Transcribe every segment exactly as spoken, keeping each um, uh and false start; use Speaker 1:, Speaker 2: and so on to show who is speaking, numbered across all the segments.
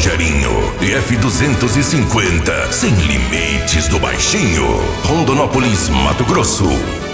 Speaker 1: Rogerinho e F duzentos e cinquenta, sem limites do baixinho. Rondonópolis, Mato Grosso.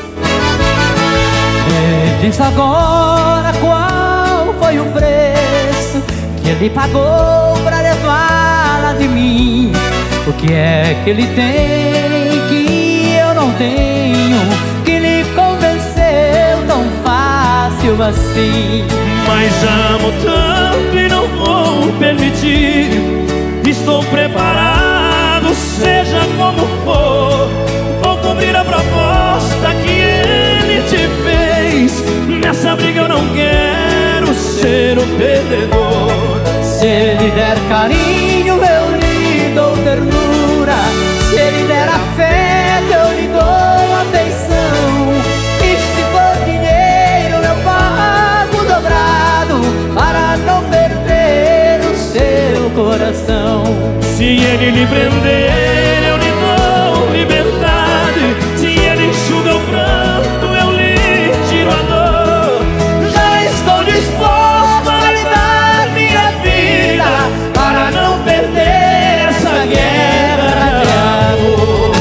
Speaker 2: Me diz agora qual foi o preço que ele pagou pra levá-la de mim. O que é que ele tem que eu não tenho, que lhe convenceu tão fácil assim?
Speaker 3: Mas amo tanto e não vou permitir. Estou preparado, seja como for. Vou cumprir a proposta que ele te fez. Nessa briga eu não quero ser o perdedor.
Speaker 2: Se ele der carinho, eu lhe dou ternura. Se ele der afeto, eu lhe dou atenção. E se for dinheiro, eu pago dobrado para não perder o seu coração.
Speaker 3: Se ele lhe prender, eu lhe dou liberdade. Se ele enxuga o pranto, eu lhe tiro a dor.
Speaker 2: Já estou disposto a lhe dar minha vida para não perder essa guerra de amor.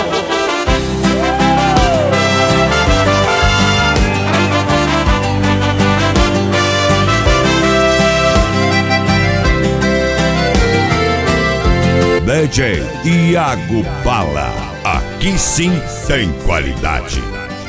Speaker 1: D J Iago Bala, aqui sim tem qualidade.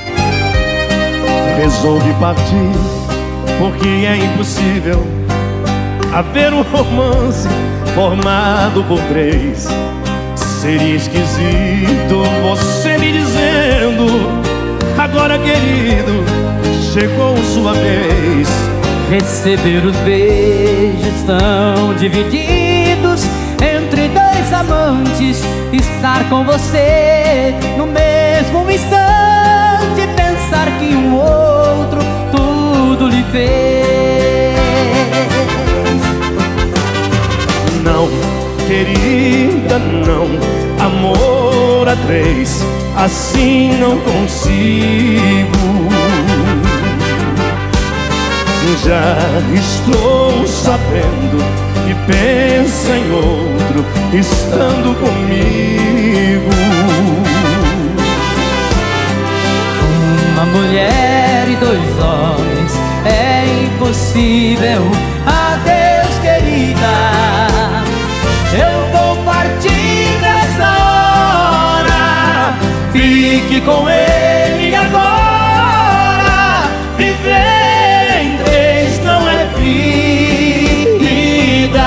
Speaker 3: Resolvi partir porque é impossível haver um romance formado por três. Seria esquisito você me dizendo: agora, querido, chegou sua vez.
Speaker 2: Receber os beijos tão divididos entre dois amantes, estar com você no mesmo instante, pensar que um outro tudo lhe fez.
Speaker 3: Não, querida, não. Amor a três, assim não consigo. Já estou sabendo que pensa em outro estando comigo.
Speaker 2: Uma mulher e dois homens é impossível. Adeus, querida, eu vou partir nessa hora. Fique com ele agora. Viver em três não é vida.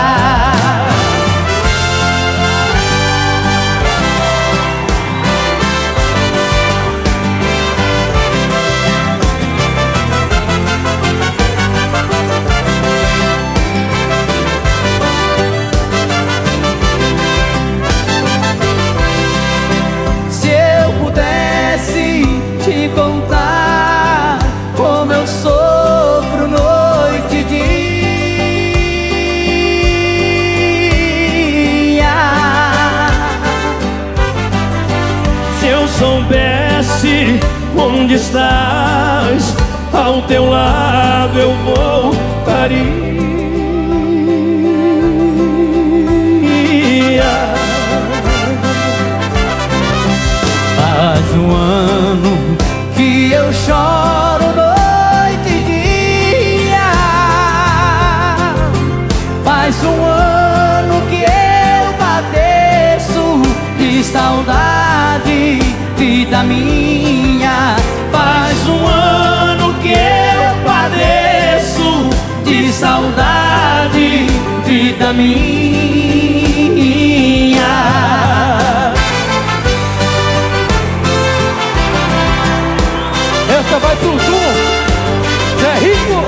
Speaker 2: Se eu pudesse te contar como eu sofro noite e dia,
Speaker 3: Se eu soubesse onde estás, ao teu lado eu voltaria.
Speaker 2: faz um ano que eu choro noite e dia. Faz um ano que eu padeço de saudade, vida minha. Faz um ano que eu padeço de saudade, vida minha.
Speaker 4: Essa vai pro Zoom, Zé Rico.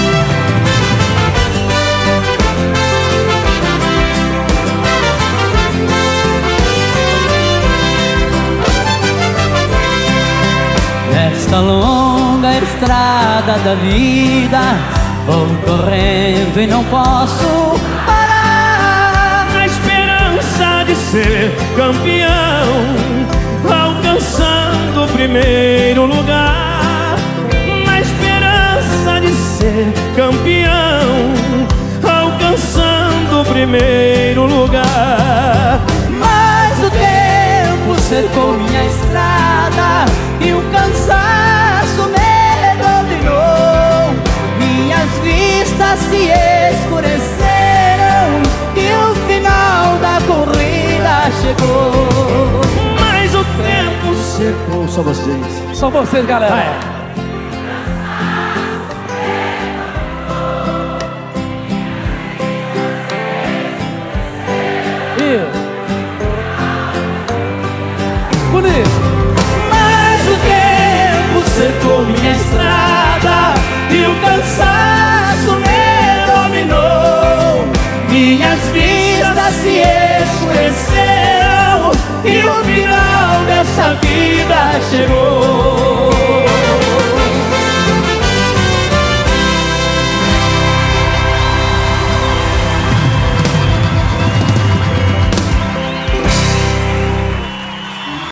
Speaker 2: Nesta longa estrada da vida, vou correndo e não posso parar.
Speaker 3: Na esperança de ser campeão, alcançando o primeiro lugar. Na esperança de ser campeão, alcançando o primeiro
Speaker 2: cercou minha estrada e o cansaço me dominou. Minhas vistas se escureceram e o final da corrida chegou.
Speaker 3: Mas o tempo secou. Só vocês.
Speaker 4: Só vocês, galera.
Speaker 3: Vai.
Speaker 4: Bonito.
Speaker 3: Mas o tempo secou minha estrada e o cansaço me dominou. Minhas vistas se escureceram e o final dessa vida chegou.